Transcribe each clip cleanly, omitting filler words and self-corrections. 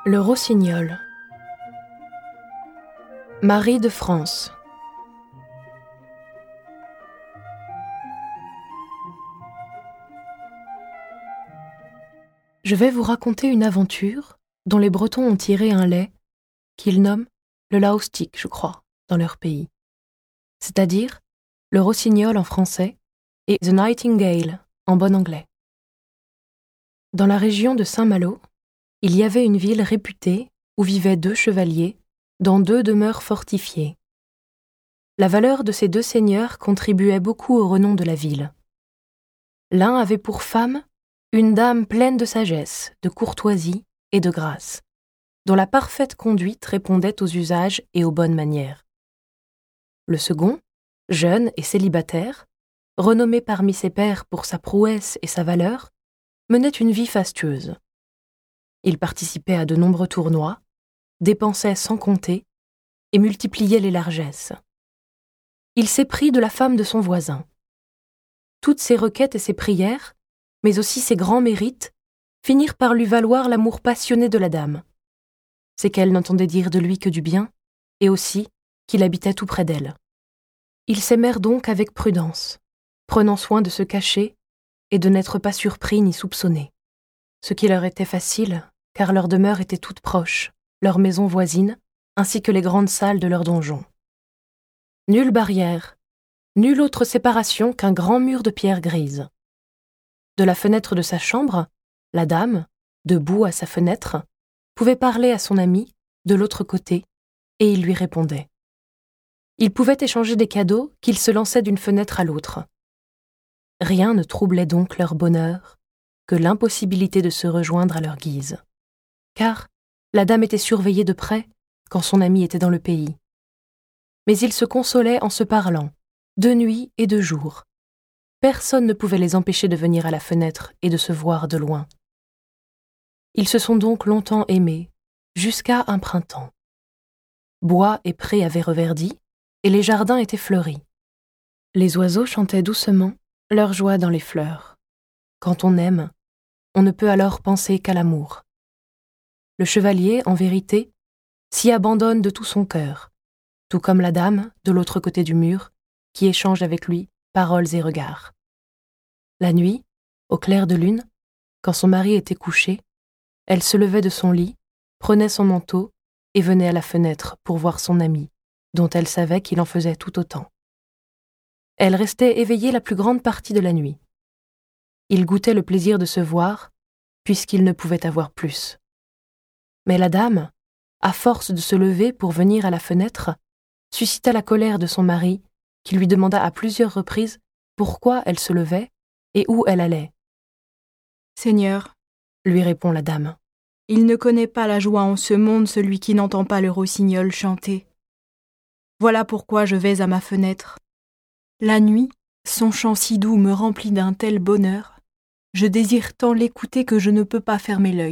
Le rossignol. Marie de France. Je vais vous raconter une aventure dont les Bretons ont tiré un lait qu'ils nomment le laustic, je crois, dans leur pays. C'est-à-dire le rossignol en français et the nightingale en bon anglais. Dans la région de Saint-Malo, il y avait une ville réputée où vivaient 2 chevaliers dans 2 demeures fortifiées. La valeur de ces 2 seigneurs contribuait beaucoup au renom de la ville. L'un avait pour femme une dame pleine de sagesse, de courtoisie et de grâce, dont la parfaite conduite répondait aux usages et aux bonnes manières. Le second, jeune et célibataire, renommé parmi ses pairs pour sa prouesse et sa valeur, menait une vie fastueuse. Il participait à de nombreux tournois, dépensait sans compter et multipliait les largesses. Il s'éprit de la femme de son voisin. Toutes ses requêtes et ses prières, mais aussi ses grands mérites, finirent par lui valoir l'amour passionné de la dame. C'est qu'elle n'entendait dire de lui que du bien, et aussi qu'il habitait tout près d'elle. Ils s'aimèrent donc avec prudence, prenant soin de se cacher et de n'être pas surpris ni soupçonnés. Ce qui leur était facile, car leurs demeures étaient toutes proches, leurs maisons voisines, ainsi que les grandes salles de leurs donjons. Nulle barrière, nulle autre séparation qu'un grand mur de pierre grise. De la fenêtre de sa chambre, la dame, debout à sa fenêtre, pouvait parler à son ami, de l'autre côté, et il lui répondait. Ils pouvaient échanger des cadeaux qu'ils se lançaient d'une fenêtre à l'autre. Rien ne troublait donc leur bonheur que l'impossibilité de se rejoindre à leur guise. Car la dame était surveillée de près quand son ami était dans le pays. Mais ils se consolaient en se parlant, de nuit et de jour. Personne ne pouvait les empêcher de venir à la fenêtre et de se voir de loin. Ils se sont donc longtemps aimés, jusqu'à un printemps. Bois et prés avaient reverdi, et les jardins étaient fleuris. Les oiseaux chantaient doucement leur joie dans les fleurs. Quand on aime, on ne peut alors penser qu'à l'amour. Le chevalier, en vérité, s'y abandonne de tout son cœur, tout comme la dame, de l'autre côté du mur, qui échange avec lui paroles et regards. La nuit, au clair de lune, quand son mari était couché, elle se levait de son lit, prenait son manteau et venait à la fenêtre pour voir son ami, dont elle savait qu'il en faisait tout autant. Elle restait éveillée la plus grande partie de la nuit. Il goûtait le plaisir de se voir, puisqu'il ne pouvait avoir plus. Mais la dame, à force de se lever pour venir à la fenêtre, suscita la colère de son mari, qui lui demanda à plusieurs reprises pourquoi elle se levait et où elle allait. « Seigneur, lui répond la dame, il ne connaît pas la joie en ce monde celui qui n'entend pas le rossignol chanter. Voilà pourquoi je vais à ma fenêtre. La nuit, son chant si doux me remplit d'un tel bonheur, je désire tant l'écouter que je ne peux pas fermer l'œil. »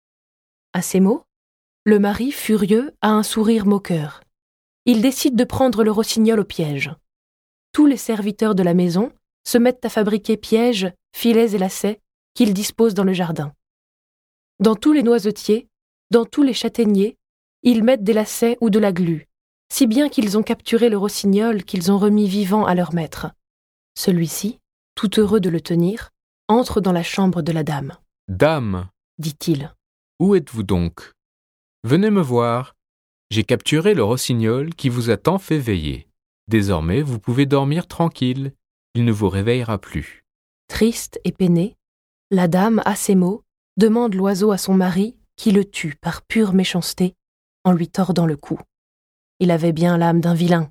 À ces mots, le mari, furieux, a un sourire moqueur. Il décide de prendre le rossignol au piège. Tous les serviteurs de la maison se mettent à fabriquer pièges, filets et lacets qu'ils disposent dans le jardin. Dans tous les noisetiers, dans tous les châtaigniers, ils mettent des lacets ou de la glu, si bien qu'ils ont capturé le rossignol qu'ils ont remis vivant à leur maître. Celui-ci, tout heureux de le tenir, entre dans la chambre de la dame. « Dame, dit-il, où êtes-vous donc ? Venez me voir. J'ai capturé le rossignol qui vous a tant fait veiller. Désormais, vous pouvez dormir tranquille. Il ne vous réveillera plus. » Triste et peinée, la dame, à ces mots, demande l'oiseau à son mari qui le tue par pure méchanceté en lui tordant le cou. Il avait bien l'âme d'un vilain.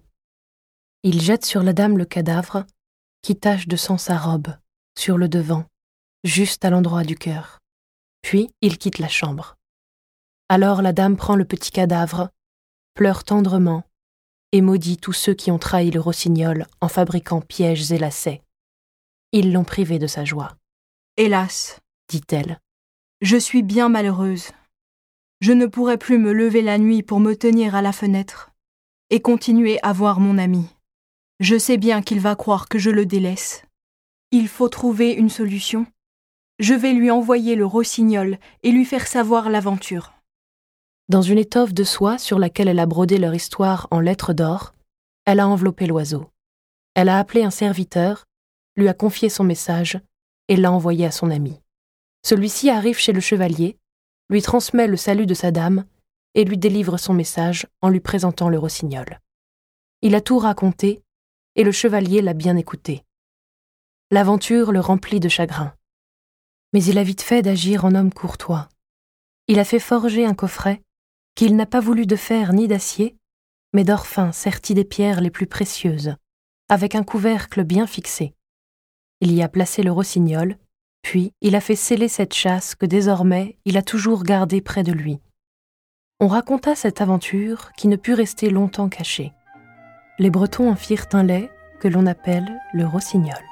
Il jette sur la dame le cadavre qui tache de sang sa robe, sur le devant, juste à l'endroit du cœur. Puis il quitte la chambre. Alors la dame prend le petit cadavre, pleure tendrement et maudit tous ceux qui ont trahi le rossignol en fabriquant pièges et lacets. Ils l'ont privé de sa joie. « Hélas, dit-elle, je suis bien malheureuse. Je ne pourrai plus me lever la nuit pour me tenir à la fenêtre et continuer à voir mon ami. Je sais bien qu'il va croire que je le délaisse. Il faut trouver une solution. Je vais lui envoyer le rossignol et lui faire savoir l'aventure. Dans une étoffe de soie sur laquelle elle a brodé leur histoire en lettres d'or, elle a enveloppé l'oiseau. Elle a appelé un serviteur, lui a confié son message et l'a envoyé à son ami. Celui-ci arrive chez le chevalier, lui transmet le salut de sa dame et lui délivre son message en lui présentant le rossignol. Il a tout raconté et le chevalier l'a bien écouté. L'aventure le remplit de chagrin. Mais il a vite fait d'agir en homme courtois. Il a fait forger un coffret qu'il n'a pas voulu de fer ni d'acier, mais d'or fin serti des pierres les plus précieuses, avec un couvercle bien fixé. Il y a placé le rossignol, puis il a fait sceller cette chasse que désormais il a toujours gardée près de lui. On raconta cette aventure qui ne put rester longtemps cachée. Les Bretons en firent un lait que l'on appelle le rossignol.